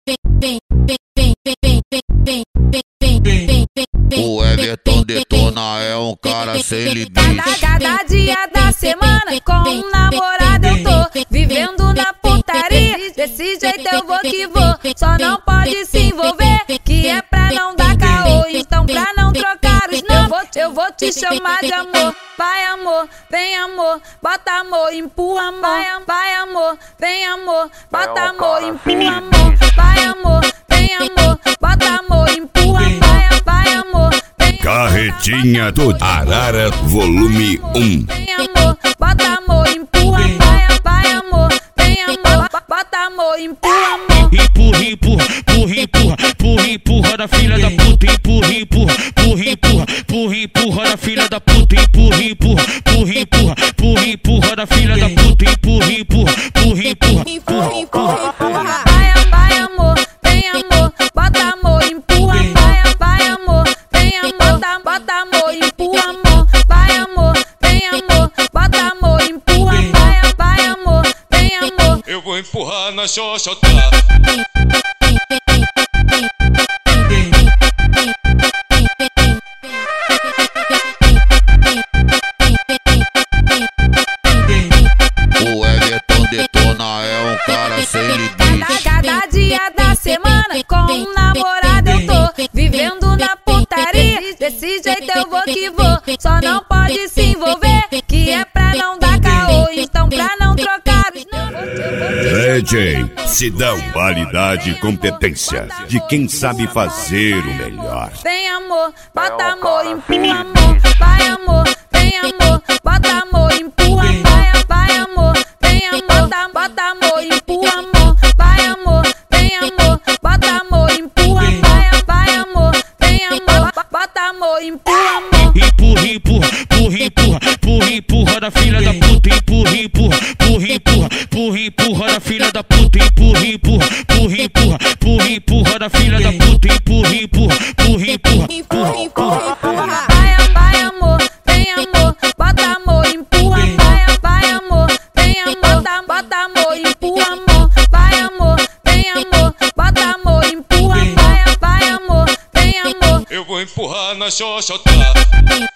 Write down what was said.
O Everton Detona é um cara sem limite. Cada dia da semana com um namorado eu tô vivendo na putaria. Desse jeito eu vou que vou, só não pode se envolver, que é pra não dar caô. Então pra não trocar os nomes, eu vou te chamar de amor. Vai amor, vem amor, bota amor, empurra amor. Vai amor, vem amor, bota amor, empurra amor. Vai amor, vem amor, bota amor, empurra amor. Vai amor, vem amor. Carretinha do Arara, volume 1. Vem amor, bota amor, empurra amor. Vai amor, vem amor, bota amor, empurra amor. Empurra, empurra, empurra, empurra, empurra, empurra da filha da puta. Empurra, empurra, empurra, empurra, empurra, empurra da filha da puta. Empurra, empurra, empurra, empurra, empurra, empurra da filha da puta. Empurra, empurra, empurra, empurra, empurra, empurra. Vai amor, vem amor, bota amor, empurra amor. Vai amor, vem amor, bota amor, empurra amor. Vai amor, vem amor, bota amor, empurra amor. Vai amor, vem amor. Eu vou empurrar na xoxota. O Everton Detona é um cara sem limite. Cada dia da semana com um namorado eu tô vivendo na putaria. Desse jeito eu vou que vou, só não pode se envolver, que é pra não dar caô. Então pra não trocar os nomes, DJ Sidão, qualidade e competência de quem sabe fazer o melhor. vem amor, bota amor, empurra amor. Vai amor, vem amor, bota amor, empurra amor. Vai amor, vem amor, bota amor, empurra amor. Vai amor, vem amor, bota amor, empurra amor. Vai amor, vem amor, bota amor, empurra amor. Empurra, empurra, empurra, empurra, empurra, empurra da filha da puta. Empurra, empurra, empurra, empurra, empurra, empurra da filha da puta. Empurra, empurra, empurra, empurra, empurra, empurra da filha da puta. Empurra, empurra, empurra, empurra, empurra, empurra, empurra. Vai amor, vem amor, bota amor, empurra amor. Vai amor, vem amor, bota amor, empurra amor. Vai amor, vem amor, bota amor, empurra amor. Vai amor, vem amor. Eu vou empurrar na xoxota.